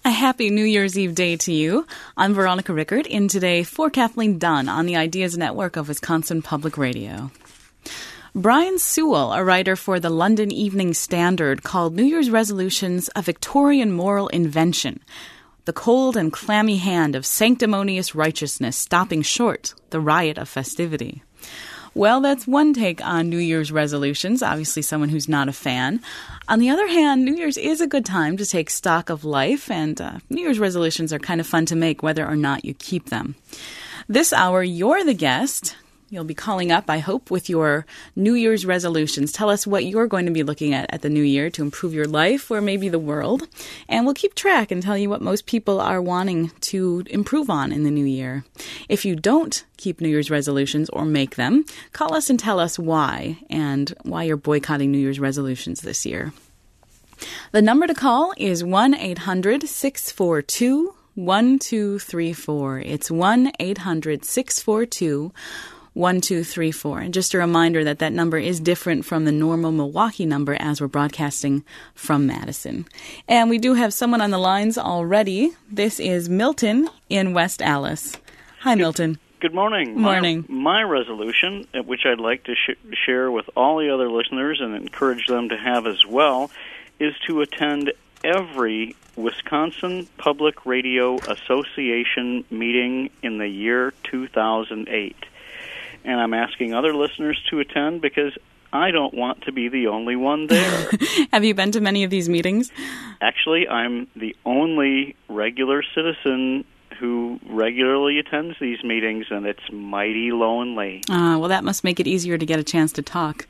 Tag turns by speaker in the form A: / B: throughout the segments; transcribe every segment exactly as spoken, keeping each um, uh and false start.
A: A happy New Year's Eve day to you. I'm Veronica Rickard, in today for Kathleen Dunn on the Ideas Network of Wisconsin Public Radio. Brian Sewell, a writer for the London Evening Standard, called New Year's resolutions a Victorian moral invention, the cold and clammy hand of sanctimonious righteousness stopping short the riot of festivity. Well, that's one take on New Year's resolutions, obviously someone who's not a fan. On the other hand, New Year's is a good time to take stock of life, and uh, New Year's resolutions are kind of fun to make whether or not you keep them. This hour, you're the guest. You'll be calling up, I hope, with your New Year's resolutions. Tell us what you're going to be looking at at the new year to improve your life or maybe the world. And we'll keep track and tell you what most people are wanting to improve on in the new year. If you don't keep New Year's resolutions or make them, call us and tell us why and why you're boycotting New Year's resolutions this year. The number to call is one eight hundred six four two one two three four. It's one eight hundred six four two one two three four. And just a reminder that that number is different from the normal Milwaukee number as we're broadcasting from Madison. And we do have someone on the lines already. This is Milton in West Allis. Hi, Milton.
B: Good morning.
A: Morning.
B: My, my resolution, which I'd like to sh- share with all the other listeners and encourage them to have as well, is to attend every Wisconsin Public Radio Association meeting in the year two thousand eight. And I'm asking other listeners to attend because I don't want to be the only one there.
A: Have you been to many of these meetings?
B: Actually, I'm the only regular citizen who regularly attends these meetings, and it's mighty lonely.
A: Uh, well, that must make it easier to get a chance to talk.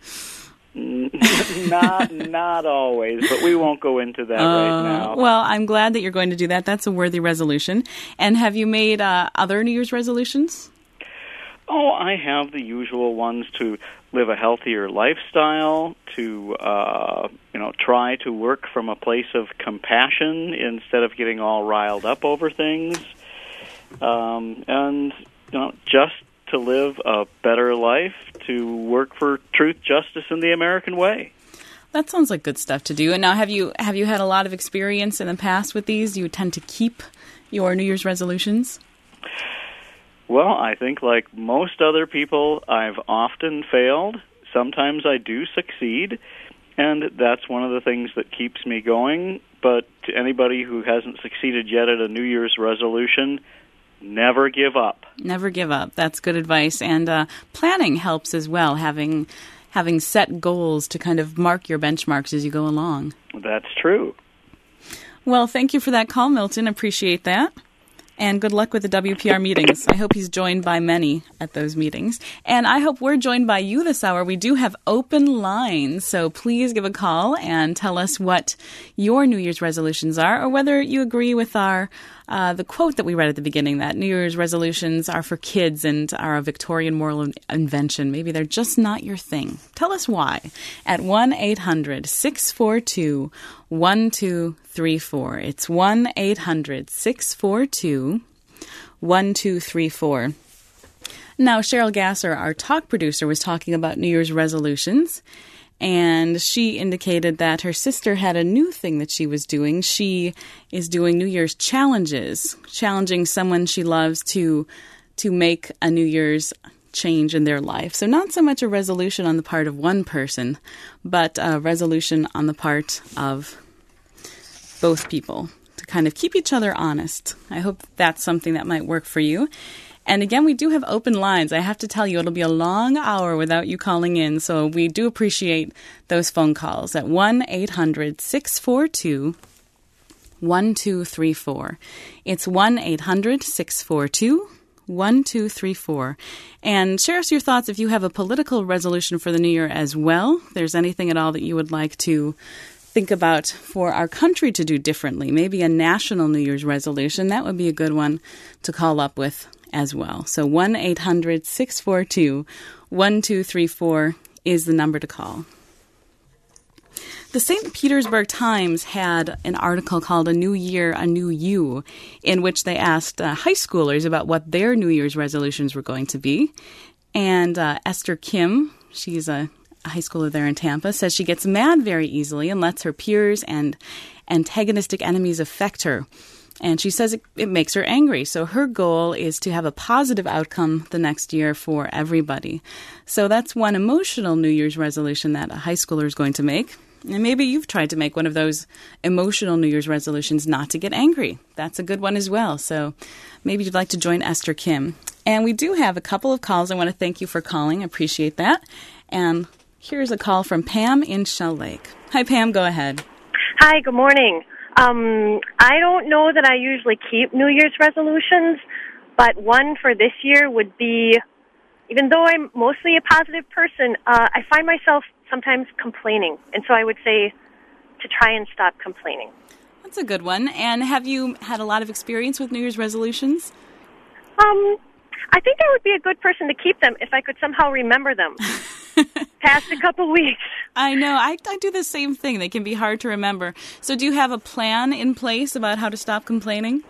B: not not always, but we won't go into that uh, right now.
A: Well, I'm glad that you're going to do that. That's a worthy resolution. And have you made uh, other New Year's resolutions?
B: Oh, I have the usual ones to live a healthier lifestyle, to uh, you know, try to work from a place of compassion instead of getting all riled up over things, um, and you know, just to live a better life, to work for truth, justice, and the American way.
A: That sounds like good stuff to do. And now, have you have you had a lot of experience in the past with these? Do you tend to keep your New Year's resolutions?
B: Well, I think like most other people, I've often failed. Sometimes I do succeed, and that's one of the things that keeps me going. But to anybody who hasn't succeeded yet at a New Year's resolution, never give up.
A: Never give up. That's good advice. And uh, planning helps as well, having having set goals to kind of mark your benchmarks as you go along.
B: That's true.
A: Well, thank you for that call, Milton. Appreciate that. And good luck with the W P R meetings. I hope he's joined by many at those meetings. And I hope we're joined by you this hour. We do have open lines, so please give a call and tell us what your New Year's resolutions are, or whether you agree with our uh, the quote that we read at the beginning, that New Year's resolutions are for kids and are a Victorian moral invention. Maybe they're just not your thing. Tell us why at one eight hundred six four two one two three four. It's one eight hundred six four two one two three four. Now, Cheryl Gasser, our talk producer, was talking about New Year's resolutions, and she indicated that her sister had a new thing that she was doing. She is doing New Year's challenges, challenging someone she loves to to make a New Year's change in their life. So not so much a resolution on the part of one person, but a resolution on the part of both people to kind of keep each other honest. I hope that's something that might work for you. And again, we do have open lines. I have to tell you, it'll be a long hour without you calling in, so we do appreciate those phone calls at one eight hundred six four two one two three four. It's one eight hundred six four two one two three four. And share us your thoughts if you have a political resolution for the new year as well. If there's anything at all that you would like to think about for our country to do differently, maybe a national New Year's resolution, that would be a good one to call up with as well. So one eight hundred six four two one two three four is the number to call. The Saint Petersburg Times had an article called A New Year, A New You, in which they asked uh, high schoolers about what their New Year's resolutions were going to be. And uh, Esther Kim, she's a, a high schooler there in Tampa, says she gets mad very easily and lets her peers and antagonistic enemies affect her. And she says it, it makes her angry. So her goal is to have a positive outcome the next year for everybody. So that's one emotional New Year's resolution that a high schooler is going to make. And maybe you've tried to make one of those emotional New Year's resolutions not to get angry. That's a good one as well. So maybe you'd like to join Esther Kim. And we do have a couple of calls. I want to thank you for calling. I appreciate that. And here's a call from Pam in Shell Lake. Hi, Pam. Go ahead.
C: Hi, good morning. Um, I don't know that I usually keep New Year's resolutions, but one for this year would be, even though I'm mostly a positive person, uh, I find myself sometimes complaining. And so I would say to try and stop complaining.
A: That's a good one. And have you had a lot of experience with New Year's resolutions?
C: Um, I think I would be a good person to keep them if I could somehow remember them past a couple weeks.
A: I know. I, I do the same thing. They can be hard to remember. So do you have a plan in place about how to stop complaining?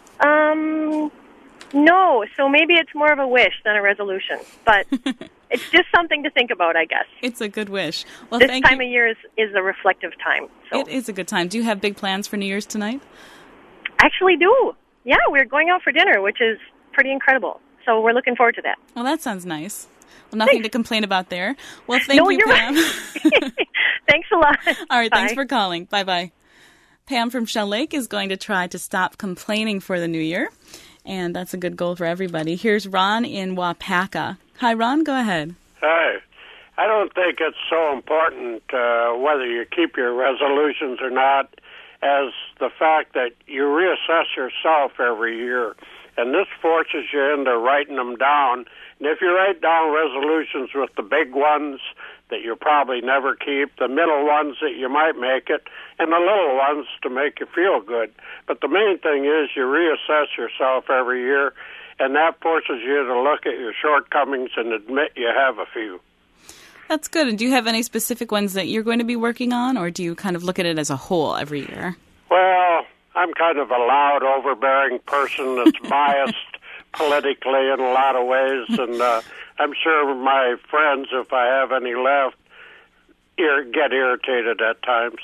C: Um, no. So maybe it's more of a wish than a resolution. But it's just something to think about, I guess.
A: It's a good wish. Well,
C: this
A: thank
C: time
A: you.
C: of year is, is a reflective time. So.
A: It is a good time. Do you have big plans for New Year's tonight?
C: Actually do. Yeah, we're going out for dinner, which is pretty incredible. So we're looking forward to that.
A: Well, that sounds nice. Well, nothing
C: Thanks.
A: to complain about there. Well, thank
C: no,
A: you,
C: you're
A: Pam.
C: Right. Thanks a lot.
A: All right,
C: Bye.
A: Thanks for calling. Bye-bye. Pam from Shell Lake is going to try to stop complaining for the new year, and that's a good goal for everybody. Here's Ron in Wapaka. Hi, Ron. Go ahead.
D: Hi. I don't think it's so important uh, whether you keep your resolutions or not as the fact that you reassess yourself every year. And this forces you into writing them down. And if you write down resolutions with the big ones that you probably never keep, the middle ones that you might make it, and the little ones to make you feel good. But the main thing is you reassess yourself every year, and that forces you to look at your shortcomings and admit you have a few.
A: That's good. And do you have any specific ones that you're going to be working on, or do you kind of look at it as a whole every year?
D: Well, I'm kind of a loud, overbearing person that's biased politically in a lot of ways, and uh, I'm sure my friends, if I have any left, ir- get irritated at times.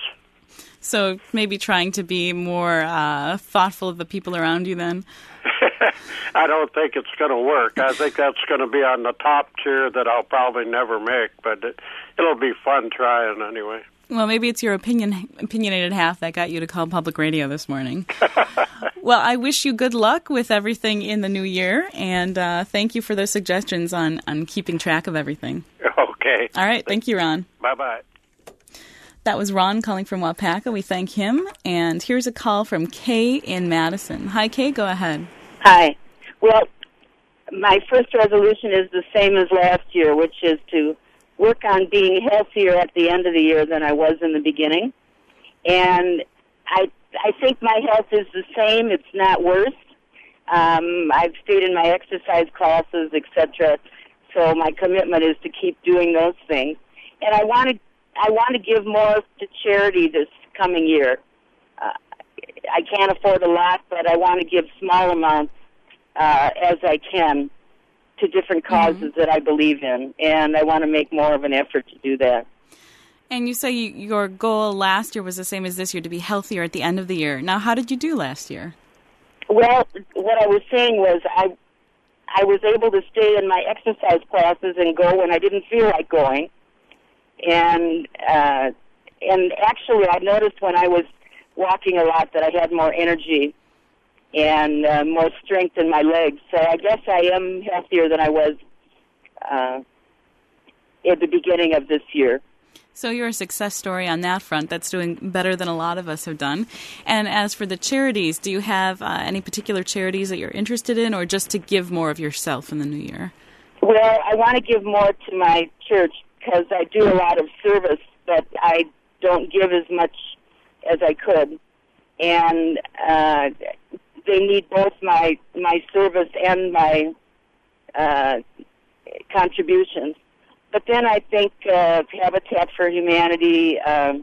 A: So maybe trying to be more uh, thoughtful of the people around you then?
D: I don't think it's going to work. I think that's going to be on the top tier that I'll probably never make, but it, it'll be fun trying anyway.
A: Well, maybe it's your opinion, opinionated half that got you to call public radio this morning. Well, I wish you good luck with everything in the new year, and uh, thank you for those suggestions on, on keeping track of everything.
D: Okay.
A: All right. Thank you, Ron.
D: Bye-bye.
A: That was Ron calling from Wapaka. We thank him. And here's a call from Kay in Madison. Hi, Kay. Go ahead.
E: Hi. Well, my first resolution is the same as last year, which is to work on being healthier at the end of the year than I was in the beginning. And I I think my health is the same. It's not worse. Um, I've stayed in my exercise classes, et cetera. So my commitment is to keep doing those things. And I want to I want to give more to charity this coming year. Uh, I can't afford a lot, but I want to give small amounts uh, as I can to different causes mm-hmm. that I believe in, and I want to make more of an effort to do that.
A: And you say you, your goal last year was the same as this year, to be healthier at the end of the year. Now, how did you do last year?
E: Well, what I was saying was I I was able to stay in my exercise classes and go when I didn't feel like going. And uh, and actually, I noticed when I was walking a lot that I had more energy and uh, more strength in my legs. So I guess I am healthier than I was uh, at the beginning of this year.
A: So you're a success story on that front. That's doing better than a lot of us have done. And as for the charities, do you have uh, any particular charities that you're interested in, or just to give more of yourself in the new year?
E: Well, I want to give more to my church because I do a lot of service, but I don't give as much as I could. And uh, they need both my my service and my uh, contributions. But then I think uh, Habitat for Humanity, uh,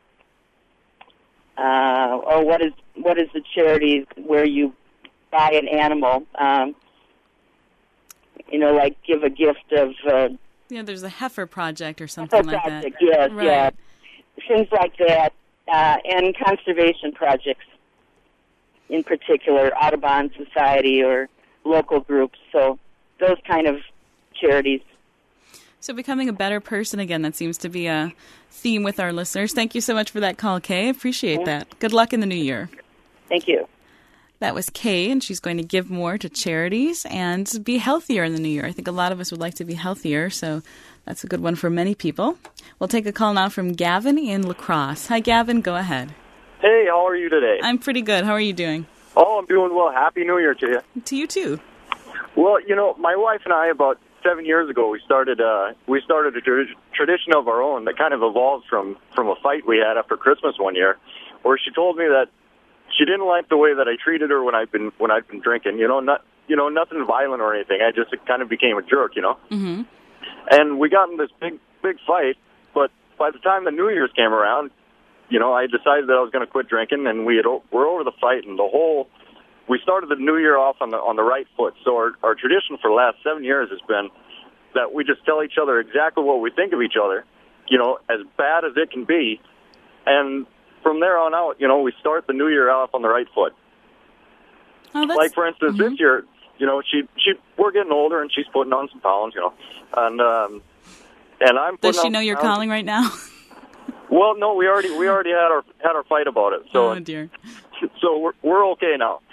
E: uh, or what is what is the charity where you buy an animal? Um, you know, like give a gift of. Uh,
A: yeah, there's a heifer project or something like
E: project,
A: that.
E: Yes,
A: right.
E: yeah, things like that, uh, and conservation projects. in particular, Audubon Society or local groups. So those kind of charities.
A: So becoming a better person again, that seems to be a theme with our listeners. Thank you so much for that call, Kay. I appreciate that. Good luck in the new year.
E: Thank you.
A: That was Kay, and she's going to give more to charities and be healthier in the new year. I think a lot of us would like to be healthier, so that's a good one for many people. We'll take a call now from Gavin in La Crosse. Hi, Gavin. Go ahead.
F: Hey, how are you today?
A: I'm pretty good. How are you doing?
F: Oh, I'm doing well. Happy New Year to you.
A: To you, too.
F: Well, you know, my wife and I, about seven years ago, we started uh, we started a tra- tradition of our own that kind of evolved from, from a fight we had after Christmas one year, where she told me that she didn't like the way that I treated her when I've been when I've been drinking. You know, not you know nothing violent or anything. I just kind of became a jerk. You know.
A: Mm-hmm.
F: And we got in this big big fight. But by the time the New Year's came around, you know, I decided that I was going to quit drinking, and we had we're over the fight, and the whole. We started the new year off on the on the right foot. So our, our tradition for the last seven years has been that we just tell each other exactly what we think of each other, you know, as bad as it can be. And from there on out, you know, we start the new year off on the right foot.
A: Oh, that's...
F: Like, for instance,
A: mm-hmm.
F: this year, you know, she she we're getting older, and she's putting on some pounds, you know. And um, and I'm putting
A: Does she
F: on
A: know you're
F: pounds.
A: calling right now?
F: Well, no, we already we already had our had our fight about it. So,
A: oh, dear.
F: So we're we're okay now.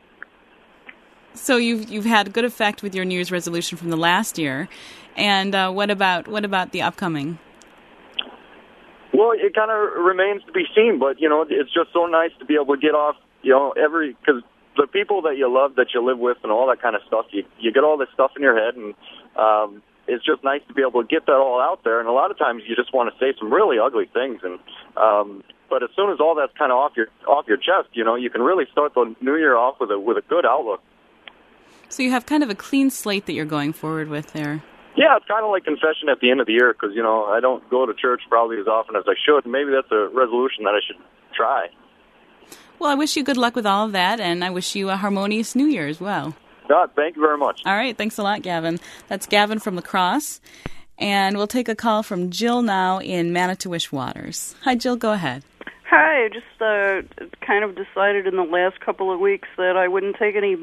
A: So you've you've had good effect with your New Year's resolution from the last year, and uh, what about what about the upcoming?
F: Well, it kind of remains to be seen, but you know, it's just so nice to be able to get off, you know, every because the people that you love, that you live with, and all that kind of stuff. You you get all this stuff in your head, and um, it's just nice to be able to get that all out there. And a lot of times, you just want to say some really ugly things, and um, but as soon as all that's kind of off your off your chest, you know, you can really start the new year off with a with a good outlook.
A: So you have kind of a clean slate that you're going forward with there.
F: Yeah, it's kind of like confession at the end of the year because, you know, I don't go to church probably as often as I should. Maybe that's a resolution that I should try.
A: Well, I wish you good luck with all of that, and I wish you a harmonious New Year as well.
F: God, thank you very much.
A: All right, thanks a lot, Gavin. That's Gavin from La Crosse. And we'll take a call from Jill now in Manitowish Waters. Hi, Jill, go ahead.
G: Hi, I just uh, kind of decided in the last couple of weeks that I wouldn't take any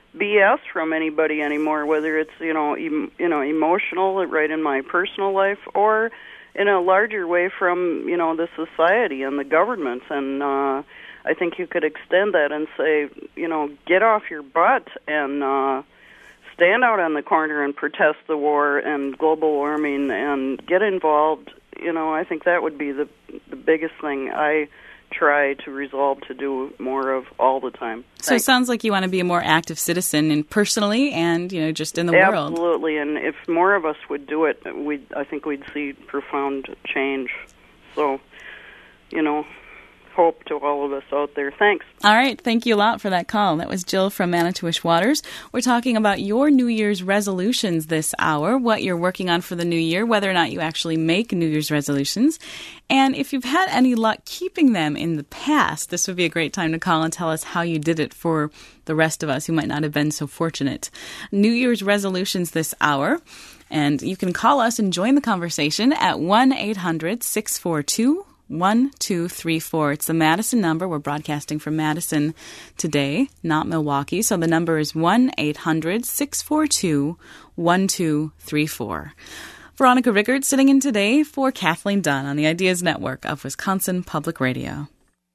G: B S from anybody anymore, whether it's, you know, em- you know, emotional, right in my personal life, or in a larger way from, you know, the society and the government. And uh, I think you could extend that and say, you know, get off your butt and uh, stand out on the corner and protest the war and global warming and get involved. You know, I think that would be the the biggest thing I try to resolve to do more of all the time.
A: So Thanks. It sounds like you want to be a more active citizen, and personally and, you know, just in the
G: Absolutely.
A: world.
G: Absolutely, and if more of us would do it, we'd, I think we'd see profound change. So, you know, hope to all of us out there. Thanks.
A: All right. Thank you a lot for that call. That was Jill from Manitowish Waters. We're talking about your New Year's resolutions this hour, what you're working on for the new year, whether or not you actually make New Year's resolutions. And if you've had any luck keeping them in the past, this would be a great time to call and tell us how you did it for the rest of us who might not have been so fortunate. New Year's resolutions this hour. And you can call us and join the conversation at one eight hundred six four two one two three four. It's the Madison number. We're broadcasting from Madison today, not Milwaukee. So the number is one eight hundred six four two one two three four. Veronica Rickard sitting in today for Kathleen Dunn on the Ideas Network of Wisconsin Public Radio.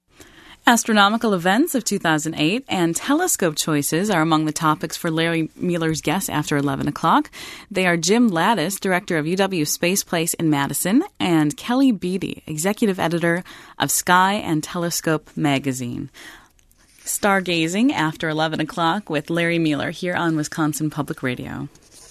A: Astronomical events of two thousand eight and telescope choices are among the topics for Larry Mueller's guests after eleven o'clock. They are Jim Lattis, director of U W Space Place in Madison, and Kelly Beatty, executive editor of Sky and Telescope magazine. Stargazing after eleven o'clock with Larry Mueller here on Wisconsin Public Radio.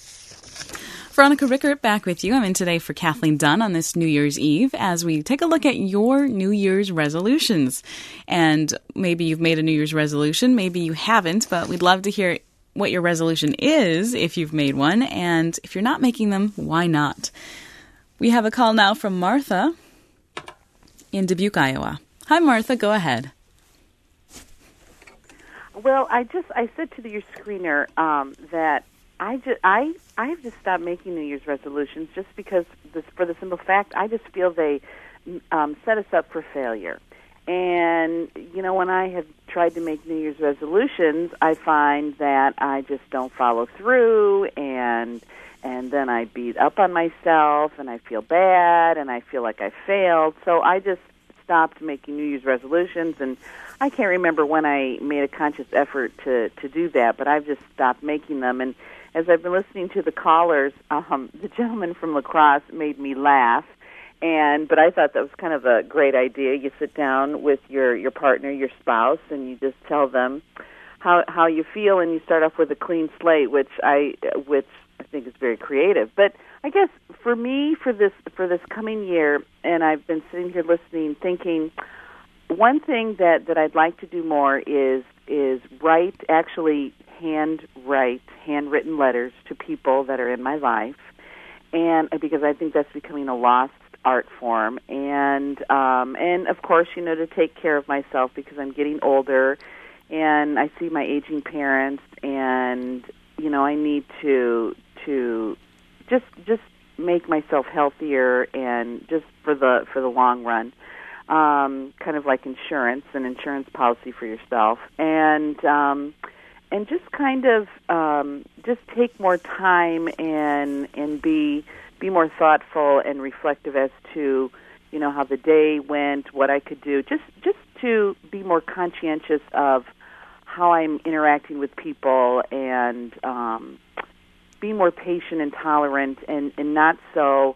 A: Veronica Rickert back with you. I'm in today for Kathleen Dunn on this New Year's Eve as we take a look at your New Year's resolutions. And maybe you've made a New Year's resolution, maybe you haven't, but we'd love to hear what your resolution is if you've made one. And if you're not making them, why not? We have a call now from Martha in Dubuque, Iowa. Hi, Martha. Go ahead.
H: Well, I just I said to your screener um, that I just I I've just stopped making New Year's resolutions just because this, for the simple fact I just feel they um, set us up for failure. And, you know, when I have tried to make New Year's resolutions, I find that I just don't follow through, and and then I beat up on myself, and I feel bad, and I feel like I failed. So I just stopped making New Year's resolutions, and I can't remember when I made a conscious effort to, to do that, but I've just stopped making them. And as I've been listening to the callers, um, the gentleman from La Crosse made me laugh. And but I thought that was kind of a great idea. You sit down with your, your partner, your spouse, and you just tell them how how you feel, and you start off with a clean slate, which I which I think is very creative. But I guess for me, for this for this coming year, and I've been sitting here listening, thinking, one thing that, that I'd like to do more is is write, actually hand write, handwritten letters to people that are in my life, and because I think that's becoming a lost art form, and um, and of course, you know, to take care of myself because I'm getting older, and I see my aging parents, and you know, I need to to just just make myself healthier, and just for the for the long run, um, kind of like insurance, an insurance policy for yourself, and um, and just kind of um, just take more time and and be. be more thoughtful and reflective as to, you know, how the day went, what I could do, just just to be more conscientious of how I'm interacting with people, and um, be more patient and tolerant, and, and not so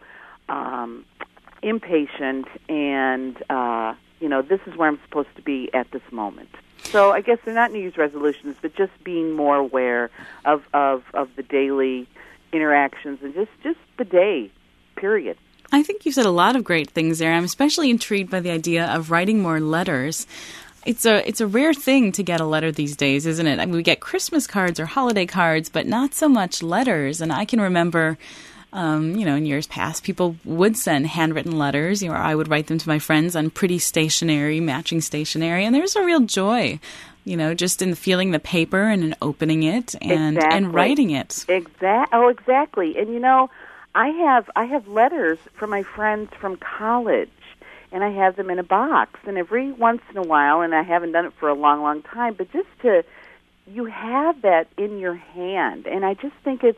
H: um, impatient, and, uh, you know, this is where I'm supposed to be at this moment. So I guess they're not New Year's resolutions, but just being more aware of, of, of the daily interactions, and just, just the day, period.
A: I think you said a lot of great things there. I'm especially intrigued by the idea of writing more letters. It's a it's a rare thing to get a letter these days, isn't it? I mean, we get Christmas cards or holiday cards, but not so much letters. And I can remember, um, you know, in years past, people would send handwritten letters, you know, or I would write them to my friends on pretty stationery, matching stationery, and there's a real joy, you know, just in feeling the paper and in opening it and,
H: exactly.
A: and writing it.
H: Exact. Oh, exactly. And, you know, I have I have letters from my friends from college, and I have them in a box. And every once in a while, and I haven't done it for a long, long time, but just to, you have that in your hand. And I just think it's,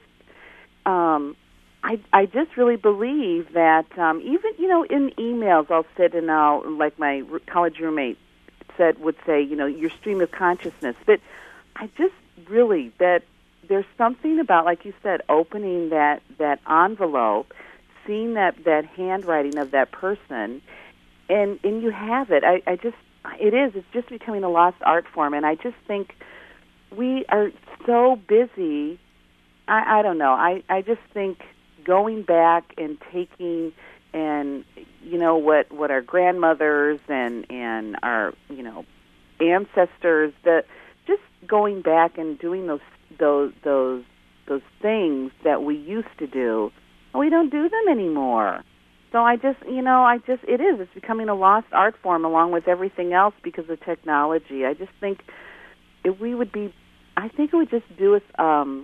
H: um, I, I just really believe that um, even, you know, in emails, I'll sit and I'll, like my college roommate said, would say, you know, your stream of consciousness. But I just really, that there's something about, like you said, opening that, that envelope, seeing that, that handwriting of that person, and, and you have it. I, I just, it is, it's just becoming a lost art form, and I just think we are so busy. I, I don't know, I, I just think going back and taking, and you know, what, what our grandmothers and, and our, you know, ancestors, that just going back and doing those those those those things that we used to do, we don't do them anymore. So I just, you know, I just, it is, it's becoming a lost art form along with everything else because of technology. I just think if we would be, I think it would just do us, um,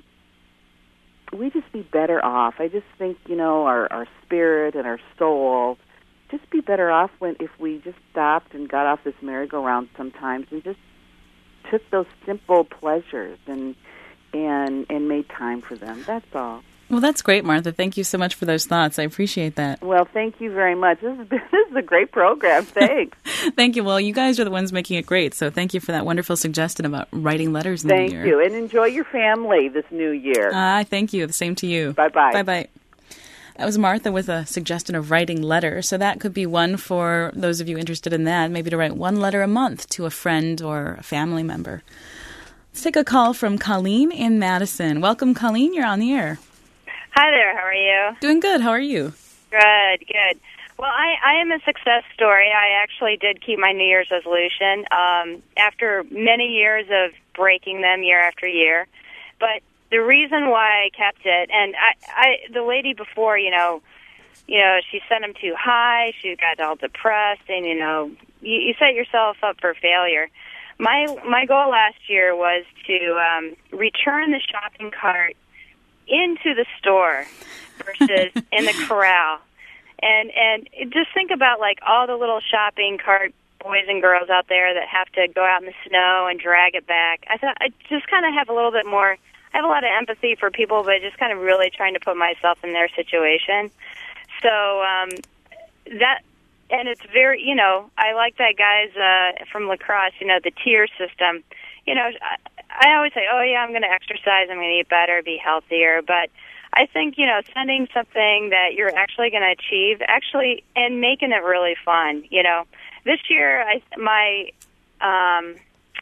H: we'd just be better off. I just think, you know, our, our spirit and our soul just be better off when if we just stopped and got off this merry-go-round sometimes and just took those simple pleasures and and and made time for them. That's all.
A: Well, that's great, Martha. Thank you so much for those thoughts. I appreciate that.
H: Well, thank you very much. This is, this is a great program. Thanks.
A: Thank you. Well, you guys are the ones making it great, so thank you for that wonderful suggestion about writing letters in
H: thank
A: the year.
H: Thank you, and enjoy your family this new year.
A: Ah, uh, thank you. The same to you.
H: Bye-bye.
A: Bye-bye. That was Martha with a suggestion of writing letters, so that could be one for those of you interested in that, maybe to write one letter a month to a friend or a family member. Let's take a call from Colleen in Madison. Welcome, Colleen. You're on the air.
I: Hi there. How are you?
A: Doing good. How are you?
I: Good, good. Well, I, I am a success story. I actually did keep my New Year's resolution um, after many years of breaking them year after year. But the reason why I kept it, and I, I the lady before, you know, you know, she set them too high. She got all depressed, and you know, you, you set yourself up for failure. My my goal last year was to um, return the shopping cart into the store versus in the corral, and and just think about like all the little shopping cart boys and girls out there that have to go out in the snow and drag it back. I thought I just kind of have a little bit more. I have a lot of empathy for people, but just kind of really trying to put myself in their situation. So um, that, and it's very, you know, I like that guy's uh, from lacrosse. You know, the tier system. You know, I, I always say, oh yeah, I'm going to exercise, I'm going to eat better, be healthier, but I think, you know, sending something that you're actually going to achieve, actually, and making it really fun. You know, this year, I my um,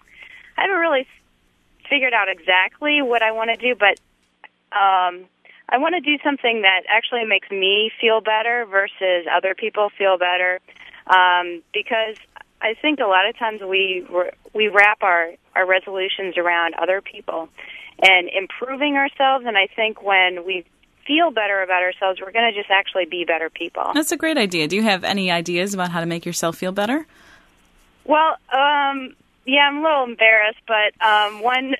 I: I haven't really figured out exactly what I want to do, but um, I want to do something that actually makes me feel better versus other people feel better, um, because I think a lot of times we we wrap our, our resolutions around other people and improving ourselves, and I think when we feel better about ourselves, we're going to just actually be better people.
A: That's a great idea. Do you have any ideas about how to make yourself feel better?
I: Well, um, yeah, I'm a little embarrassed, but um, one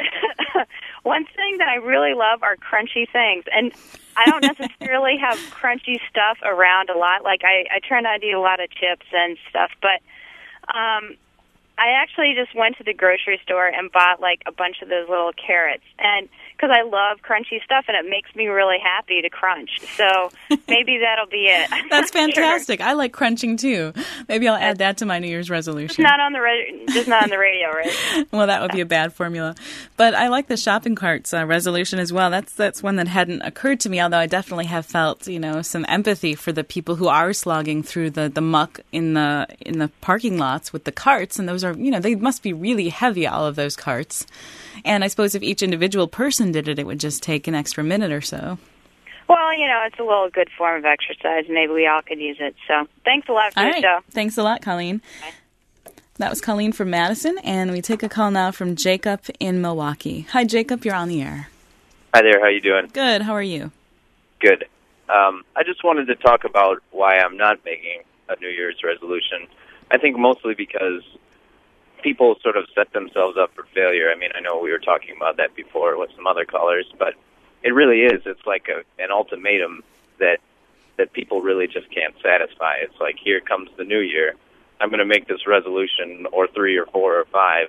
I: one thing that I really love are crunchy things, and I don't necessarily have crunchy stuff around a lot. Like I, I try not to eat a lot of chips and stuff, but Um, I actually just went to the grocery store and bought like a bunch of those little carrots, and because I love crunchy stuff, and it makes me really happy to crunch. So maybe that'll be it.
A: That's fantastic. Sure. I like crunching too. Maybe I'll add that to my New Year's resolution.
I: Just not on the ra- just not on the radio, right?
A: Well, that would be a bad formula. But I like the shopping carts uh, resolution as well. That's that's one that hadn't occurred to me. Although I definitely have felt, you know, some empathy for the people who are slogging through the, the muck in the in the parking lots with the carts, and those are, you know, they must be really heavy, all of those carts. And I suppose if each individual person did it, it would just take an extra minute or so.
I: Well, you know, it's a little good form of exercise. Maybe we all could use it. So thanks a lot for
A: all
I: the
A: right.
I: show.
A: Thanks a lot, Colleen. Bye. That was Colleen from Madison, and we take a call now from Jacob in Milwaukee. Hi, Jacob. You're on the air.
J: Hi there. How you doing?
A: Good. How are you?
J: Good. Um, I just wanted to talk about why I'm not making a New Year's resolution. I think mostly because people sort of set themselves up for failure. I mean, I know we were talking about that before with some other callers, but it really is. It's like a, an ultimatum that that people really just can't satisfy. It's like, here comes the new year. I'm going to make this resolution, or three or four or five,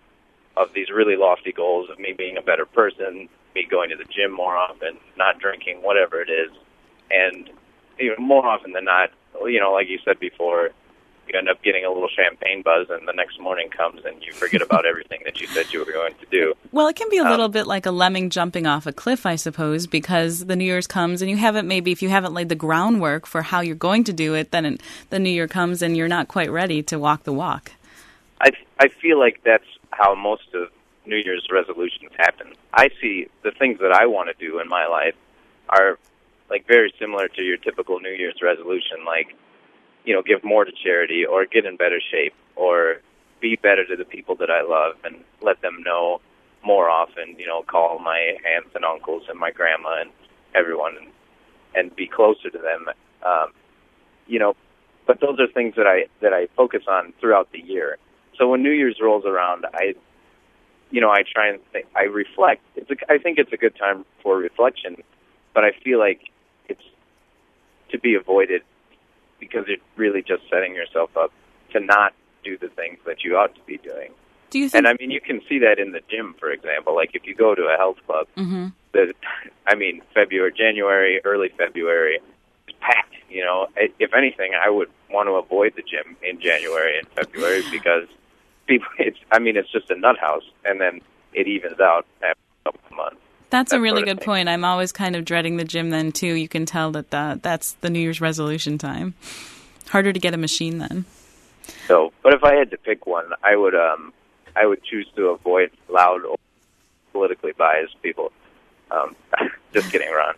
J: of these really lofty goals of me being a better person, me going to the gym more often, not drinking, whatever it is. And you know, more often than not, you know, like you said before, you end up getting a little champagne buzz, and the next morning comes and you forget about everything that you said you were going to do.
A: Well, it can be a
J: um,
A: little bit like a lemming jumping off a cliff, I suppose, because the New Year's comes and you haven't, maybe if you haven't laid the groundwork for how you're going to do it, then it, the New Year comes and you're not quite ready to walk the walk.
J: I, I feel like that's how most of New Year's resolutions happen. I see the things that I want to do in my life are like very similar to your typical New Year's resolution, like, you know, give more to charity, or get in better shape, or be better to the people that I love and let them know more often, you know, call my aunts and uncles and my grandma and everyone and, and be closer to them. Um, you know, but those are things that I that I focus on throughout the year. So when New Year's rolls around, I, you know, I try and think, I reflect. It's a, I think it's a good time for reflection, but I feel like it's to be avoided, because it's really just setting yourself up to not do the things that you ought to be doing.
A: Do you think?
J: And I mean, you can see that in the gym, for example. Like if you go to a health club,
A: mm-hmm.
J: the, I mean, February, January, early February, it's packed. You know, if anything, I would want to avoid the gym in January and February because people. It's, I mean, it's just a nut house, and then it evens out after a couple of months.
A: That's
J: that
A: a really
J: sort of
A: good
J: thing.
A: point. I'm always kind of dreading the gym then, too. You can tell that the, that's the New Year's resolution time. Harder to get a machine then.
J: So, but if I had to pick one, I would um, I would choose to avoid loud, politically biased people. Um, just kidding, Ron.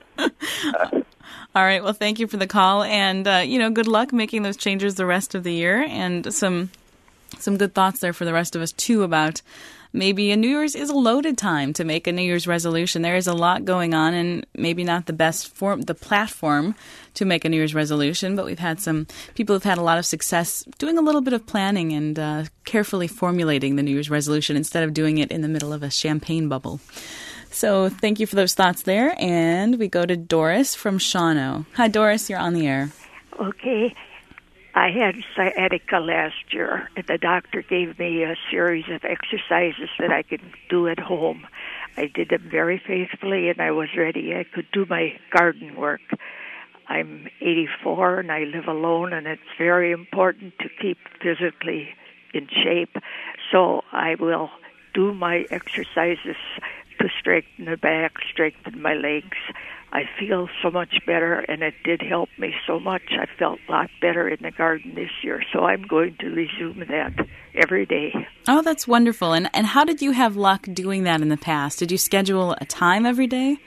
J: Uh,
A: All right. Well, thank you for the call, and uh, you know, good luck making those changes the rest of the year, and some some good thoughts there for the rest of us too about. Maybe a New Year's is a loaded time to make a New Year's resolution. There is a lot going on, and maybe not the best form, the platform to make a New Year's resolution, but we've had some people who've had a lot of success doing a little bit of planning and uh, carefully formulating the New Year's resolution instead of doing it in the middle of a champagne bubble. So thank you for those thoughts there, and we go to Doris from Shawano. Hi, Doris, you're on the air.
K: Okay. I had sciatica last year, and the doctor gave me a series of exercises that I could do at home. I did them very faithfully, and I was ready. I could do my garden work. I'm eighty-four, and I live alone, and it's very important to keep physically in shape. So I will do my exercises to straighten the back, straighten my legs. I feel so much better, and it did help me so much. I felt a lot better in the garden this year, so I'm going to resume that every day.
A: Oh, that's wonderful. And and how did you have luck doing that in the past? Did you schedule a time every day?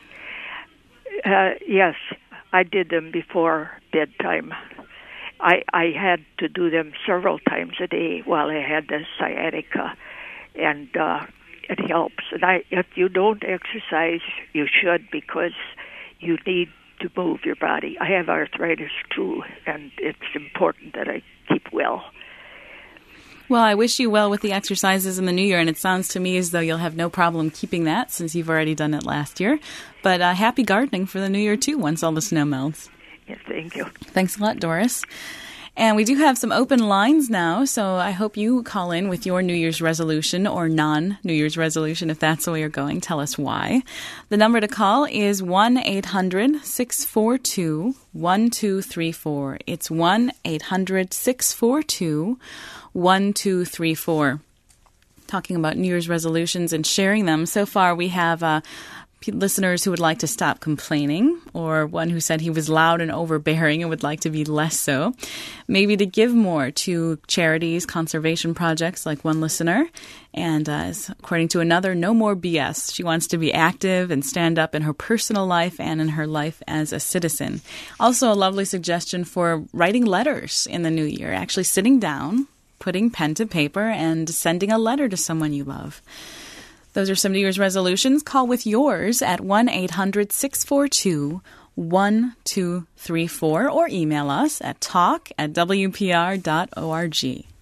K: Uh, yes, I did them before bedtime. I, I had to do them several times a day while I had the sciatica, and uh, it helps. And I, if you don't exercise, you should, because you need to move your body. I have arthritis too, and it's important that I keep well.
A: Well, I wish you well with the exercises in the new year, and it sounds to me as though you'll have no problem keeping that since you've already done it last year. But uh, happy gardening for the new year too, once all the snow melts.
K: Yes, thank you.
A: Thanks a lot, Doris. And we do have some open lines now, so I hope you call in with your New Year's resolution or non-New Year's resolution if that's the way you're going. Tell us why. The number to call is one eight hundred six four two one two three four. It's one eight hundred six four two one two three four. Talking about New Year's resolutions and sharing them. So far we have uh, listeners who would like to stop complaining, or one who said he was loud and overbearing and would like to be less so. Maybe to give more to charities, conservation projects, like one listener. And uh, according to another, no more B S. She wants to be active and stand up in her personal life and in her life as a citizen. Also a lovely suggestion for writing letters in the new year, actually sitting down, putting pen to paper, and sending a letter to someone you love. Those are some New Year's resolutions. Call with yours at one eight hundred six four two one two three four or email us at talk at w p r dot org.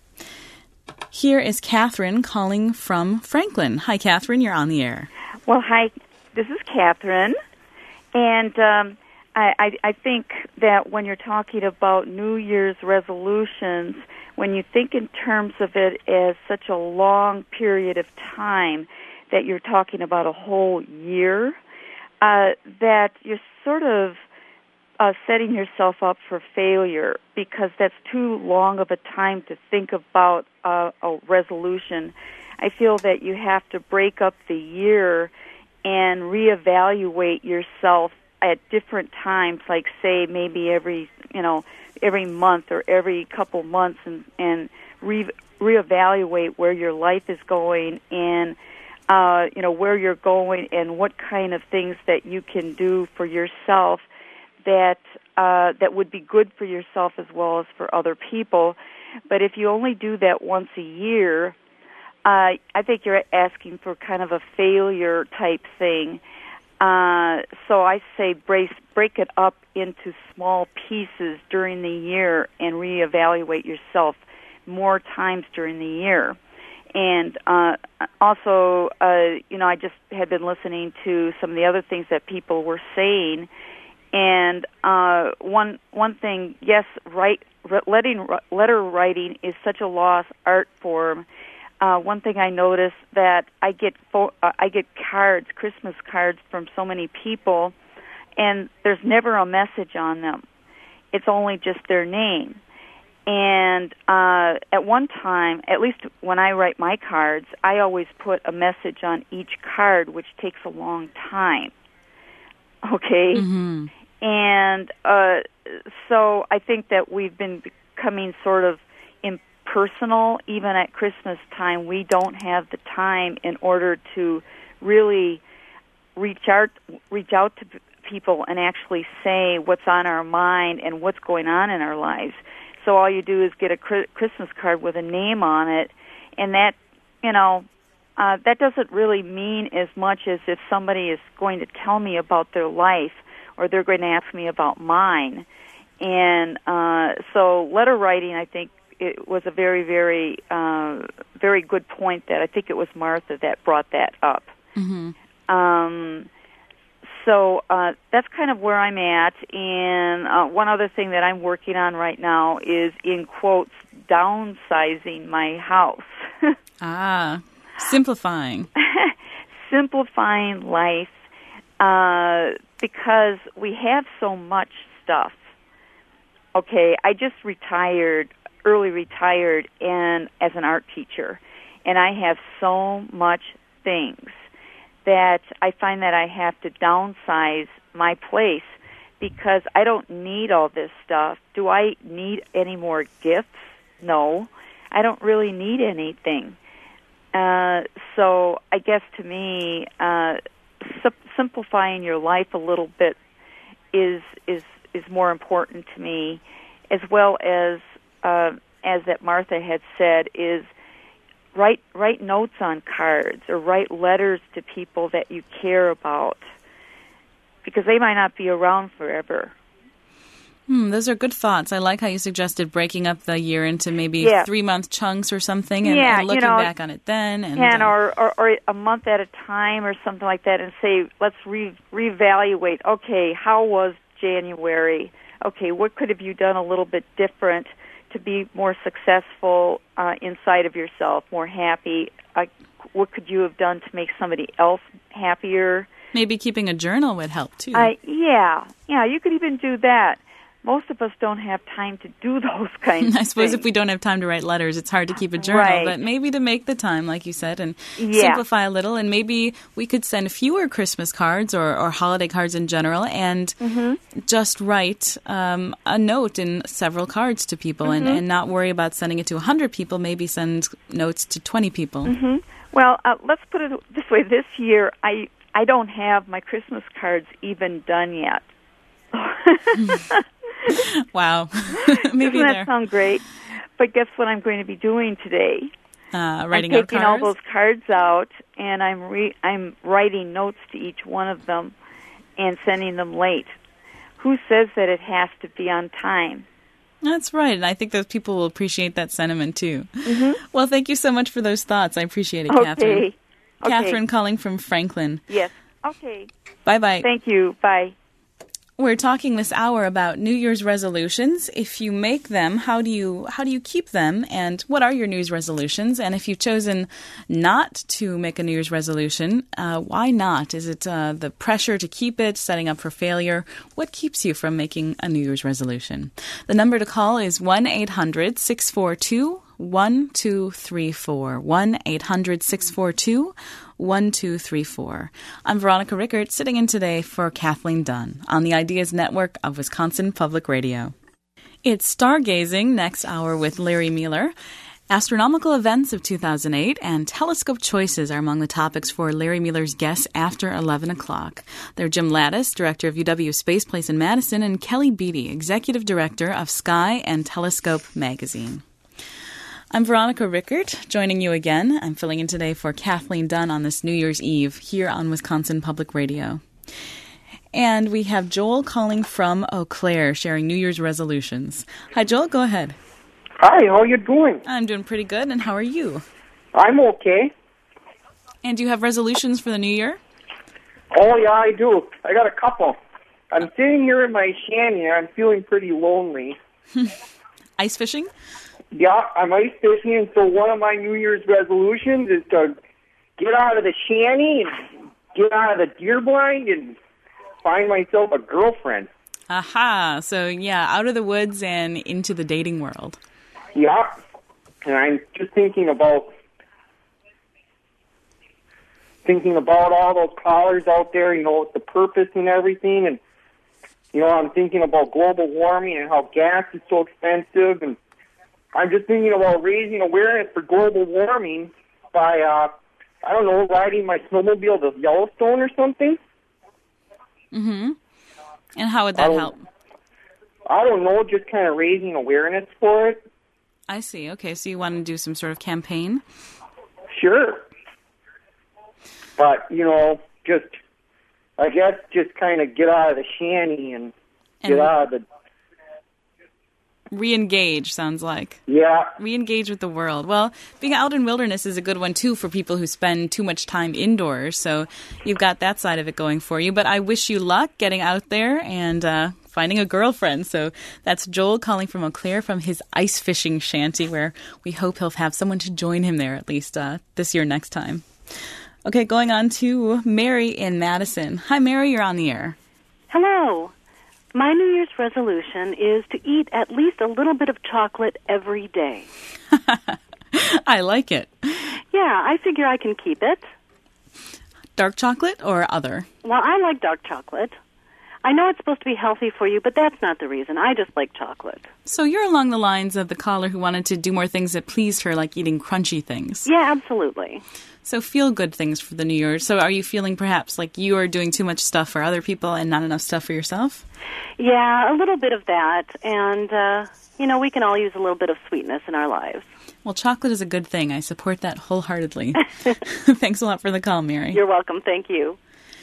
A: Here is Catherine calling from Franklin. Hi, Catherine. You're on the air.
L: Well, hi. This is Catherine. And um, I, I, I think that when you're talking about New Year's resolutions, when you think in terms of it as such a long period of time, that you're talking about a whole year, uh, that you're sort of uh, setting yourself up for failure, because that's too long of a time to think about uh, a resolution. I feel that you have to break up the year and reevaluate yourself at different times, like say maybe every, you know, every month or every couple months, and, and re- reevaluate where your life is going and Uh, you know, where you're going and what kind of things that you can do for yourself that uh, that would be good for yourself as well as for other people. But if you only do that once a year, uh, I think you're asking for kind of a failure type thing. Uh, so I say brace, break it up into small pieces during the year and reevaluate yourself more times during the year. And uh, also, uh, you know, I just had been listening to some of the other things that people were saying. And uh, one one thing, yes, write, letting, letter writing is such a lost art form. Uh, one thing I noticed that I get fo- uh, I get cards, Christmas cards from so many people, and there's never a message on them. It's only just their name. And uh, at one time, at least when I write my cards, I always put a message on each card, which takes a long time. Okay?
A: Mm-hmm.
L: And uh, so I think that we've been becoming sort of impersonal. Even at Christmas time, we don't have the time in order to really reach out, reach out to people and actually say what's on our mind and what's going on in our lives. So all you do is get a Christmas card with a name on it, and that, you know, uh, that doesn't really mean as much as if somebody is going to tell me about their life or they're going to ask me about mine. And uh, so letter writing, I think, it was a very, very, uh, very good point that I think it was Martha that brought that up.
A: Mm-hmm.
L: Um, so uh, that's kind of where I'm at. And uh, one other thing that I'm working on right now is, in quotes, downsizing my house.
A: Ah, simplifying.
L: Simplifying life, uh, because we have so much stuff. Okay, I just retired, early retired, and as an art teacher, and I have so much things that I find that I have to downsize my place because I don't need all this stuff. Do I need any more gifts? No, I don't really need anything. Uh, so I guess to me, uh, sim- simplifying your life a little bit is is is more important to me, as well as uh, as that Martha had said, is write write notes on cards or write letters to people that you care about, because they might not be around forever.
A: Hmm, those are good thoughts. I like how you suggested breaking up the year into maybe
L: yeah.
A: three-month chunks or something, and,
L: yeah,
A: and looking
L: you know,
A: back on it then. And,
L: and
A: uh,
L: or, or, or a month at a time or something like that, and say, let's re- reevaluate. Okay, how was January? Okay, what could have you done a little bit different to be more successful uh, inside of yourself, more happy? Uh, what could you have done to make somebody else happier?
A: Maybe keeping a journal would help, too.
L: Uh, yeah, yeah, you could even do that. Most of us don't have time to do those kinds
A: I
L: of
A: suppose
L: things.
A: if we don't have time to write letters, it's hard to keep a journal,
L: Right.
A: but maybe to make the time, like you said, and
L: Yeah.
A: simplify a little, and maybe we could send fewer Christmas cards or, or holiday cards in general, and
L: Mm-hmm.
A: just write um, a note in several cards to people, and,
L: Mhm.
A: and not worry about sending it to one hundred people, maybe send notes to twenty people.
L: Mm-hmm. Well, uh, let's put it this way. This year, I, I don't have my Christmas cards even done yet.
A: Wow. Maybe
L: Doesn't that
A: there.
L: sound great? But guess what I'm going to be doing today?
A: Uh, writing
L: I'm
A: out
L: taking all
A: cards?
L: those cards out, and I'm re- I'm writing notes to each one of them and sending them late. Who says that it has to be on time?
A: That's right, and I think those people will appreciate that sentiment, too.
L: Mm-hmm.
A: Well, thank you so much for those thoughts. I appreciate it,
L: Okay.
A: Catherine.
L: Okay.
A: Catherine calling from Franklin.
L: Yes. Okay.
A: Bye-bye.
L: Thank you. Bye.
A: We're talking this hour about New Year's resolutions. If you make them, how do you how do you keep them, and what are your New Year's resolutions? And if you've chosen not to make a New Year's resolution, uh, why not? Is it uh, the pressure to keep it, setting up for failure? What keeps you from making a New Year's resolution? The number to call is one eight hundred six four two one two three four. one eight hundred six four two one two three four. I'm Veronica Rickert, sitting in today for Kathleen Dunn on the Ideas Network of Wisconsin Public Radio. It's Stargazing next hour with Larry Mueller. Astronomical events of two thousand eight and telescope choices are among the topics for Larry Mueller's guests after eleven o'clock. They're Jim Lattis, director of U W Space Place in Madison, and Kelly Beatty, executive director of Sky and Telescope magazine. I'm Veronica Rickert, joining you again. I'm filling in today for Kathleen Dunn on this New Year's Eve here on Wisconsin Public Radio. And we have Joel calling from Eau Claire, sharing New Year's resolutions. Hi, Joel. Go ahead.
M: Hi, how you doing?
A: I'm doing pretty good, and how are you?
M: I'm okay.
A: And do you have resolutions for the new year?
M: Oh, yeah, I do. I got a couple. I'm sitting here in my shanty, and I'm feeling pretty lonely.
A: Ice fishing?
M: Yeah, I'm ice fishing, and so one of my New Year's resolutions is to get out of the shanty and get out of the deer blind and find myself a girlfriend.
A: Aha. So, yeah, out of the woods and into the dating world.
M: Yeah, and I'm just thinking about thinking about all those callers out there, you know, with the purpose and everything, and, you know, I'm thinking about global warming and how gas is so expensive, and I'm just thinking about raising awareness for global warming by, uh, I don't know, riding my snowmobile to Yellowstone or something.
A: Mm-hmm. And how would that
M: I
A: help?
M: I don't know, just kind of raising awareness for it.
A: I see. Okay, so you want to do some sort of campaign?
M: Sure. But, you know, just, I guess, just kind of get out of the shanty and,
A: And
M: get out of the,
A: Re-engage, sounds like.
M: Yeah.
A: Re-engage with the world. Well, being out in wilderness is a good one, too, for people who spend too much time indoors. So you've got that side of it going for you. But I wish you luck getting out there and uh, finding a girlfriend. So that's Joel calling from Eau Claire from his ice fishing shanty, where we hope he'll have someone to join him there at least uh, this year next time. Okay, going on to Mary in Madison. Hi, Mary, you're on the air.
N: Hello. My New Year's resolution is to eat at least a little bit of chocolate every day.
A: I like it.
N: Yeah, I figure I can keep it.
A: Dark chocolate or other?
N: Well, I like dark chocolate. I know it's supposed to be healthy for you, but that's not the reason. I just like chocolate.
A: So you're along the lines of the caller who wanted to do more things that pleased her, like eating crunchy things.
N: Yeah, absolutely.
A: So feel good things for the New Year. So are you feeling perhaps like you are doing too much stuff for other people and not enough stuff for yourself?
N: Yeah, a little bit of that. And, uh, you know, we can all use a little bit of sweetness in our lives.
A: Well, chocolate is a good thing. I support that wholeheartedly. Thanks a lot for the call, Mary.
N: You're welcome. Thank you.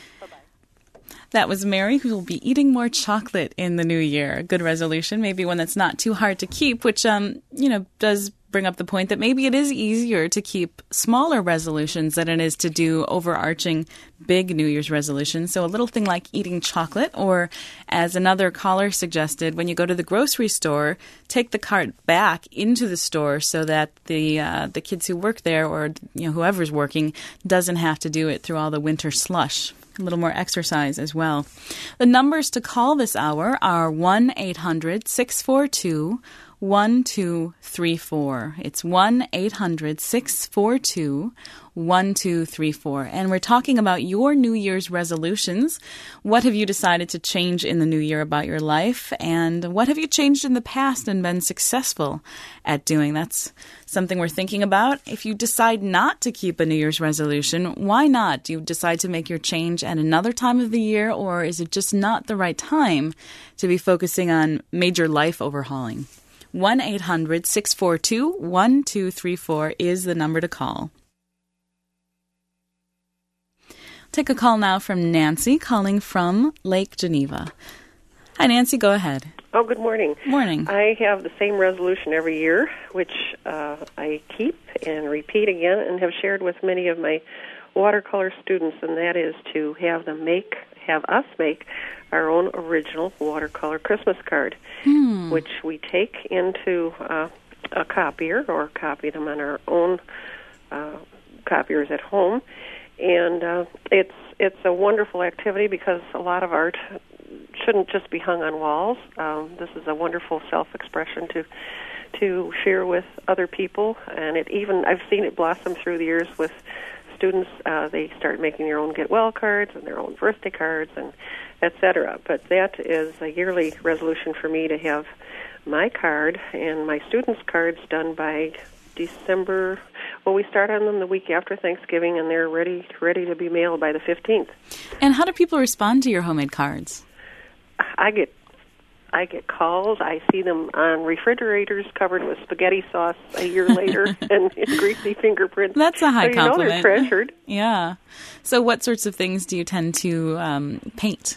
A: That was Mary, who will be eating more chocolate in the new year. A good resolution, maybe one that's not too hard to keep, which, um, you know, does bring up the point that maybe it is easier to keep smaller resolutions than it is to do overarching big New Year's resolutions. So a little thing like eating chocolate, or as another caller suggested, when you go to the grocery store, take the cart back into the store so that the uh, the kids who work there, or you know whoever's working, doesn't have to do it through all the winter slush. A little more exercise as well. The numbers to call this hour are one eight hundred six four two one two three four. It's one eight hundred six four two one two three four. And we're talking about your New Year's resolutions. What have you decided to change in the new year about your life? And what have you changed in the past and been successful at doing? That's something we're thinking about. If you decide not to keep a New Year's resolution, why not? Do you decide to make your change at another time of the year, or is it just not the right time to be focusing on major life overhauling? one eight hundred six four two one two three four is the number to call. Take a call now from Nancy, calling from Lake Geneva. Hi, Nancy, go ahead.
O: Oh, good morning.
A: Morning.
O: I have the same resolution every year, which uh, I keep and repeat again and have shared with many of my watercolor students, and that is to have them make, have us make our own original watercolor Christmas card, hmm. which we take into uh, a copier or copy them on our own uh, copiers at home. And uh, it's it's a wonderful activity because a lot of art shouldn't just be hung on walls. Um, this is a wonderful self-expression to to share with other people, and it even I've seen it blossom through the years with students. Uh, they start making their own get well cards and their own birthday cards, and et cetera. But that is a yearly resolution for me to have my card and my students' cards done by December. Well, we start on them the week after Thanksgiving, and they're ready ready to be mailed by the fifteenth.
A: And how do people respond to your homemade cards?
O: I get I get calls. I see them on refrigerators covered with spaghetti sauce a year later and greasy fingerprints.
A: That's a high
O: so you
A: compliment.
O: know they're treasured.
A: Yeah. So what sorts of things do you tend to um, paint?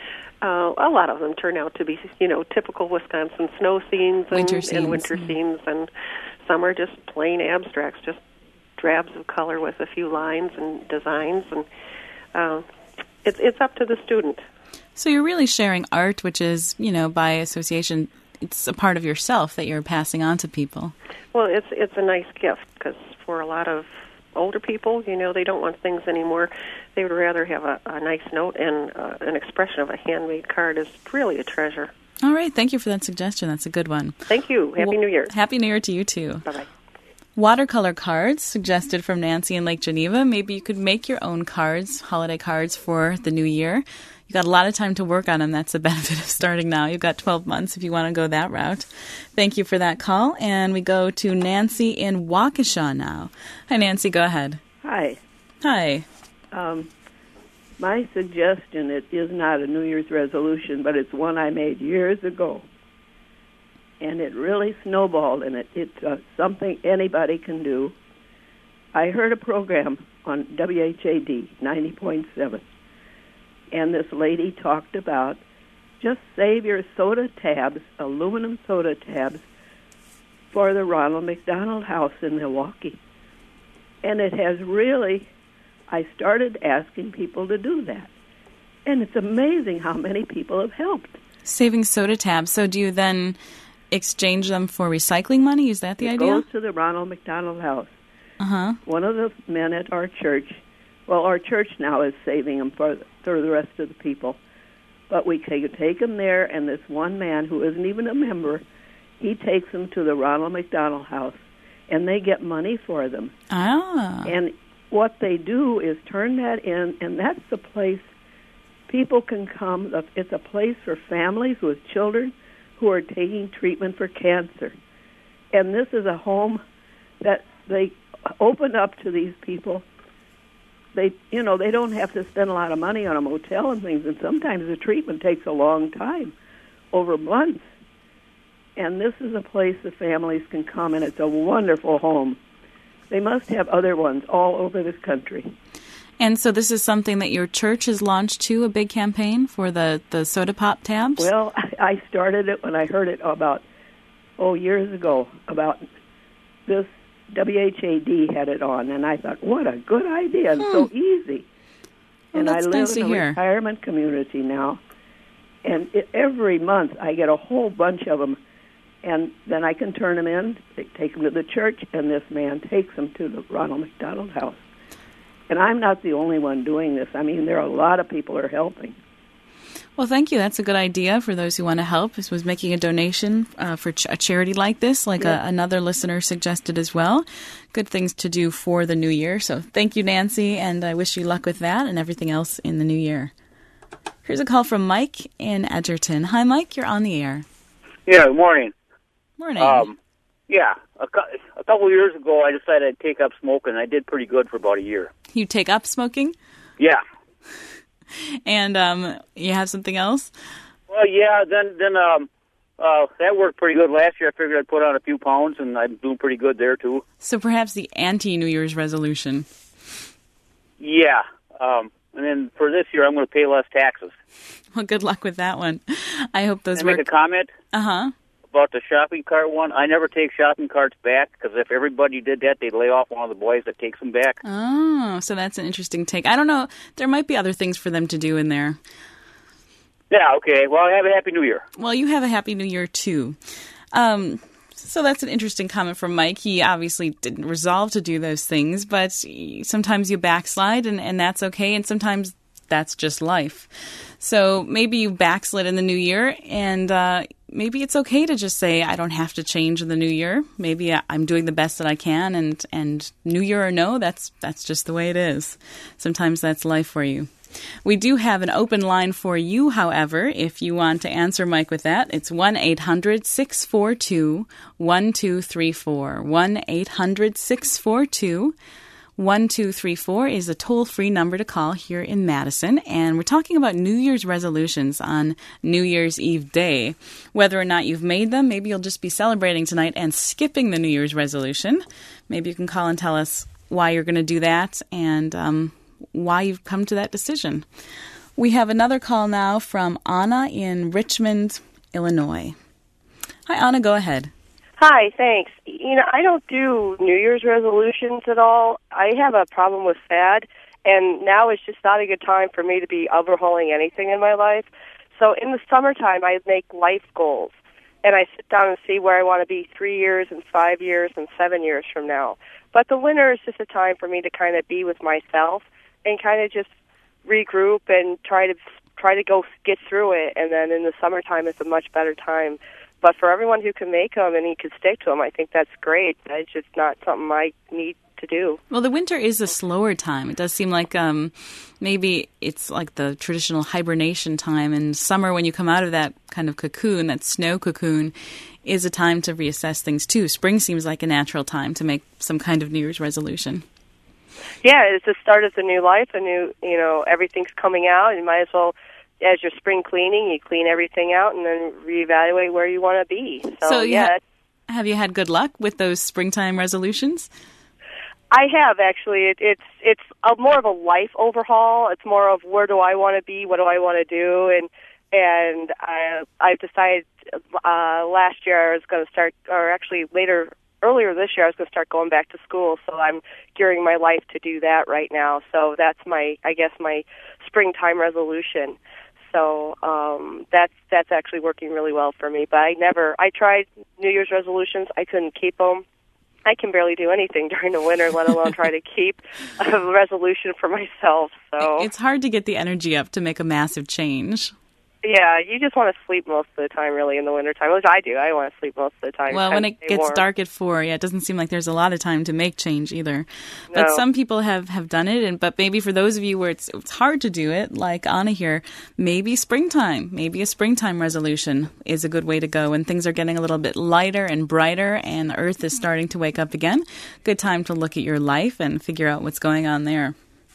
O: Uh, a lot of them turn out to be, you know, typical Wisconsin snow scenes and
A: winter scenes,
O: and, winter scenes, and some are just plain abstracts, just drabs of color with a few lines and designs, and uh, it's it's up to the student.
A: So you're really sharing art, which is, you know, by association, it's a part of yourself that you're passing on to people.
O: Well, it's it's a nice gift because for a lot of older people, you know, they don't want things anymore. They would rather have a, a nice note, and uh, an expression of a handmade card is really a treasure.
A: All right. Thank you for that suggestion. That's a good one.
O: Thank you. Happy
A: well,
O: New Year.
A: Happy New Year to you, too.
O: Bye-bye.
A: Watercolor cards, suggested from Nancy in Lake Geneva. Maybe you could make your own cards, holiday cards for the new year. You got a lot of time to work on them. That's the benefit of starting now. You've got twelve months if you want to go that route. Thank you for that call. And we go to Nancy in Waukesha now. Hi, Nancy. Go ahead.
P: Hi.
A: Hi.
P: Um, my suggestion, it is not a New Year's resolution, but it's one I made years ago. And it really snowballed, and it, it's uh, something anybody can do. I heard a program on W H A D ninety point seven, and this lady talked about just save your soda tabs, aluminum soda tabs, for the Ronald McDonald House in Milwaukee. And it has really, I started asking people to do that. And it's amazing how many people have helped.
A: Saving soda tabs. So do you then exchange them for recycling money? Is that the
P: it
A: idea?
P: It goes to the Ronald McDonald House.
A: Uh-huh.
P: One of the men at our church, well, our church now is saving them for, for the rest of the people. But we could take them there, and this one man who isn't even a member, he takes them to the Ronald McDonald House, and they get money for them.
A: Ah.
P: And what they do is turn that in, and that's the place people can come. It's a place for families with children who are taking treatment for cancer. And this is a home that they open up to these people. They, you know, they don't have to spend a lot of money on a motel and things, and sometimes the treatment takes a long time, over months. And this is a place the families can come, and it's a wonderful home. They must have other ones all over this country.
A: And so this is something that your church has launched too, a big campaign for the, the soda pop tabs?
P: Well, I started it when I heard it about, oh, years ago, about this. W H A D had it on, and I thought, what a good idea, and hmm. so easy.
A: Well,
P: and I live
A: nice
P: in a
A: hear.
P: retirement community now, and it, every month I get a whole bunch of them, and then I can turn them in, they take them to the church, and this man takes them to the Ronald McDonald House. And I'm not the only one doing this. I mean, there are a lot of people who are helping.
A: Well, thank you. That's a good idea for those who want to help. This was making a donation uh, for ch- a charity like this, like yeah. a, another listener suggested as well. Good things to do for the new year. So thank you, Nancy, and I wish you luck with that and everything else in the new year. Here's a call from Mike in Edgerton. Hi, Mike. You're on the air.
Q: Yeah, good morning.
A: Morning.
Q: Um, yeah, a, cu- a couple of years ago, I decided I'd take up smoking. I did pretty good for about a year.
A: You take up smoking?
Q: Yeah.
A: And um, you have something else?
Q: Well, yeah, then then um, uh, that worked pretty good last year. I figured I'd put on a few pounds, and I'm doing pretty good there, too.
A: So perhaps the anti-New Year's resolution.
Q: Yeah. Um, and then for this year, I'm going to pay less taxes.
A: Well, good luck with that one. I hope those
Q: Can
A: work.
Q: I make a comment?
A: Uh-huh.
Q: About the shopping cart one. I never take shopping carts back, because if everybody did that, they'd lay off one of the boys that takes them back.
A: Oh, so that's an interesting take. I don't know. There might be other things for them to do in there.
Q: Yeah, okay. Well, have a Happy New Year.
A: Well, you have a Happy New Year, too. Um, so that's an interesting comment from Mike. He obviously didn't resolve to do those things, but sometimes you backslide, and, and that's okay, and sometimes that's just life. So maybe you backslid in the new year, and uh, maybe it's okay to just say, I don't have to change in the new year. Maybe I'm doing the best that I can, and, and new year or no, that's that's just the way it is. Sometimes that's life for you. We do have an open line for you, however, if you want to answer Mike with that. It's one eight hundred six four two one two three four. one eight hundred six four two one two three four is a toll-free number to call here in Madison, and we're talking about New Year's resolutions on New Year's Eve day. Whether or not you've made them, maybe you'll just be celebrating tonight and skipping the New Year's resolution. Maybe you can call and tell us why you're going to do that and um, why you've come to that decision. We have another call now from Anna in Richmond, Illinois. Hi, Anna, go ahead.
R: Hi, thanks. You know, I don't do New Year's resolutions at all. I have a problem with fad, and now it's just not a good time for me to be overhauling anything in my life. So in the summertime, I make life goals, and I sit down and see where I want to be three years and five years and seven years from now. But the winter is just a time for me to kind of be with myself and kind of just regroup and try to try to go get through it. And then in the summertime, it's a much better time. But for everyone who can make them and he can stick to them, I think that's great. It's just not something I need to do.
A: Well, the winter is a slower time. It does seem like um, maybe it's like the traditional hibernation time. And summer, when you come out of that kind of cocoon, that snow cocoon, is a time to reassess things too. Spring seems like a natural time to make some kind of New Year's resolution.
R: Yeah, it's the start of the new life. A new, you know, everything's coming out. You might as well, as you're spring cleaning, you clean everything out and then reevaluate where you want to be. So,
A: so
R: yeah.
A: Ha- have you had good luck with those springtime resolutions?
R: I have, actually. It, it's it's a, more of a life overhaul. It's more of where do I want to be, what do I want to do, and and I I decided uh, last year I was going to start, or actually later earlier this year I was going to start going back to school. So I'm gearing my life to do that right now. So that's my I guess my springtime resolution. So um, that's that's actually working really well for me. But I never I tried New Year's resolutions. I couldn't keep them. I can barely do anything during the winter, let alone try to keep a resolution for myself. So
A: it's hard to get the energy up to make a massive change.
R: Yeah, you just want to sleep most of the time, really, in the wintertime, which I do. I want to sleep most of the time.
A: Well, when it gets
R: warm.
A: dark at four, yeah, it doesn't seem like there's a lot of time to make change either. But
R: No.
A: some people have, have done it, and but maybe for those of you where it's it's hard to do it, like Anna here, maybe springtime, maybe a springtime resolution is a good way to go when things are getting a little bit lighter and brighter and the earth is starting to wake up again. Good time to look at your life and figure out what's going on there.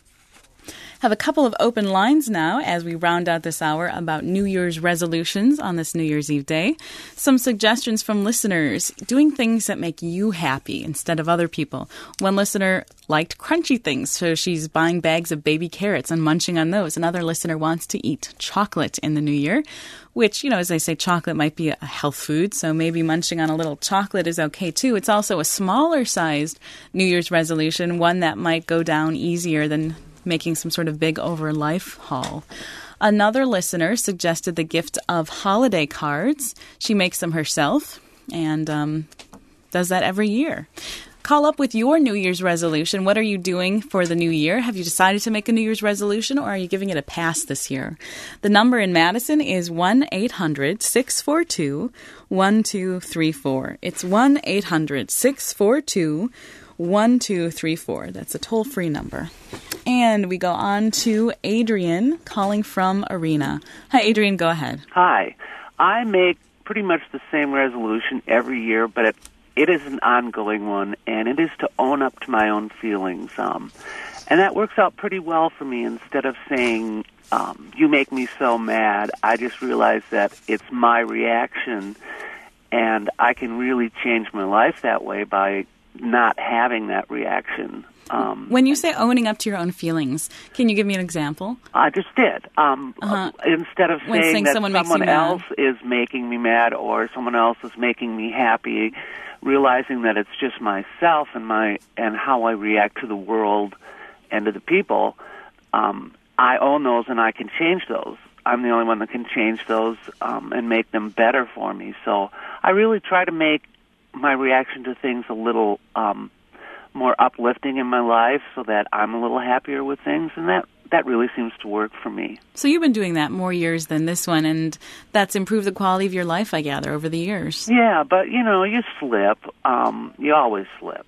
A: Have a couple of open lines now as we round out this hour about New Year's resolutions on this New Year's Eve day. Some suggestions from listeners, doing things that make you happy instead of other people. One listener liked crunchy things, so she's buying bags of baby carrots and munching on those. Another listener wants to eat chocolate in the new year, which, you know, as they say, chocolate might be a health food, so maybe munching on a little chocolate is okay too. It's also a smaller sized New Year's resolution, one that might go down easier than making some sort of big over life haul. Another listener suggested the gift of holiday cards. She makes them herself and um, does that every year. Call up with your New Year's resolution. What are you doing for the new year? Have you decided to make a New Year's resolution, or are you giving it a pass this year? The number in Madison is one eight hundred six four two one two three four. It's one eight hundred six four two one two three four. That's a toll-free number. And we go on to Adrian calling from Arena. Hi, Adrian, go ahead.
S: Hi. I make pretty much the same resolution every year, but it, it is an ongoing one, and it is to own up to my own feelings. Um, and that works out pretty well for me. Instead of saying, um, you make me so mad, I just realize that it's my reaction, and I can really change my life that way by not having that reaction. Um,
A: when you say owning up to your own feelings, can you give me an example?
S: I just did. Um,
A: uh-huh.
S: Instead of
A: when
S: saying,
A: saying
S: that
A: someone,
S: someone
A: makes you
S: else
A: mad.
S: is making me mad or someone else is making me happy, realizing that it's just myself and my and how I react to the world and to the people, um, I own those and I can change those. I'm the only one that can change those um, and make them better for me. So I really try to make my reaction to things a little um, more uplifting in my life so that I'm a little happier with things, and that, that really seems to work for me.
A: So you've been doing that more years than this one, and that's improved the quality of your life, I gather, over the years.
S: Yeah, but, you know, you slip. Um, you always slip.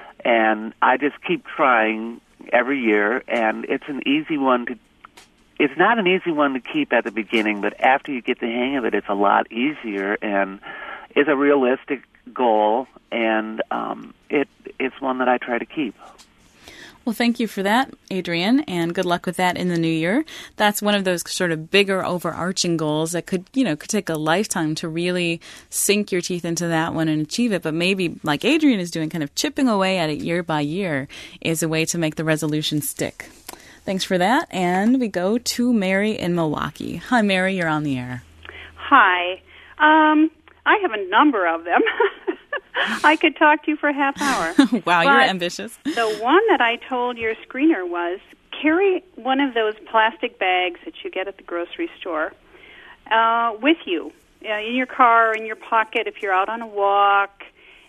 S: And I just keep trying every year, and it's an easy one to It's not an easy one to keep at the beginning, but after you get the hang of it, it's a lot easier, and it's a realistic goal, and um, it it's one that I try to keep.
A: Well, thank you for that, Adrian, and good luck with that in the new year. That's one of those sort of bigger overarching goals that could, you know, could take a lifetime to really sink your teeth into that one and achieve it. But maybe, like Adrian is doing, kind of chipping away at it year by year is a way to make the resolution stick. Thanks for that. And we go to Mary in Milwaukee. Hi, Mary, you're on the air.
T: Hi. Um, I have a number of them. I could talk to you for a half hour.
A: Wow,
T: But
A: you're ambitious.
T: The one that I told your screener was carry one of those plastic bags that you get at the grocery store uh, with you, uh, in your car, in your pocket, if you're out on a walk,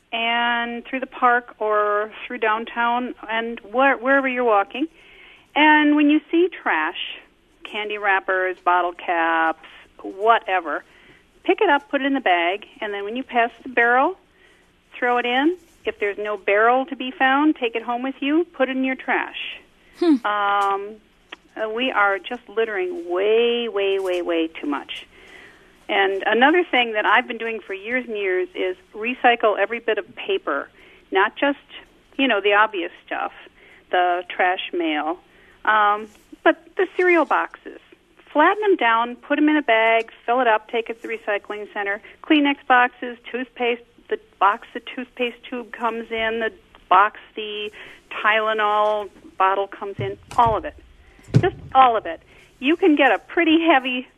T: and through the park or through downtown, and where, wherever you're walking. And when you see trash, candy wrappers, bottle caps, whatever, pick it up, put it in the bag, and then when you pass the barrel, throw it in. If there's no barrel to be found, take it home with you, put it in your trash. Hmm. Um, uh, we are just littering way, way, way, way too much. And another thing that I've been doing for years and years is recycle every bit of paper, not just, you know, the obvious stuff, the trash mail, um, but the cereal boxes. Flatten them down, put them in a bag, fill it up, take it to the recycling center. Kleenex boxes, toothpaste, the box the toothpaste tube comes in, the box the Tylenol bottle comes in, all of it. Just all of it. You can get a pretty heavy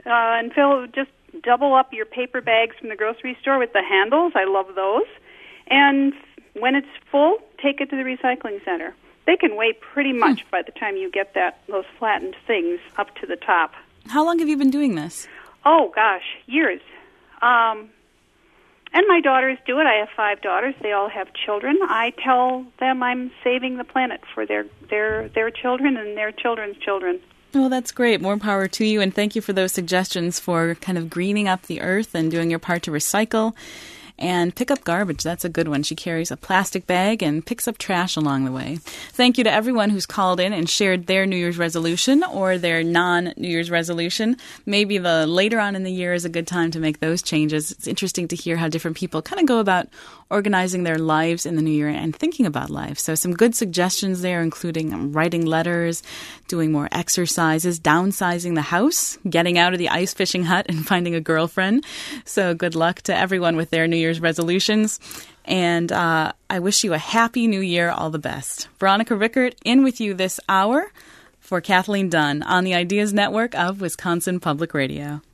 T: uh, and fill just double up your paper bags from the grocery store with the handles. I love those. And when it's full, take it to the recycling center. They can weigh pretty much hmm. by the time you get that those flattened things up to the top.
A: How long have you been doing this?
T: Oh, gosh, years. Um, and my daughters do it. I have five daughters. They all have children. I tell them I'm saving the planet for their, their, their children and their children's children.
A: Well, that's great. More power to you, and thank you for those suggestions for kind of greening up the earth and doing your part to recycle. And pick up garbage. That's a good one. She carries a plastic bag and picks up trash along the way. Thank you to everyone who's called in and shared their New Year's resolution or their non-New Year's resolution. Maybe the later on in the year is a good time to make those changes. It's interesting to hear how different people kind of go about organizing their lives in the new year and thinking about life. So some good suggestions there, including writing letters, doing more exercises, downsizing the house, getting out of the ice fishing hut and finding a girlfriend. So good luck to everyone with their New Year's resolutions. And uh, I wish you a happy new year. All the best. Veronica Rickert in with you this hour for Kathleen Dunn on the Ideas Network of Wisconsin Public Radio.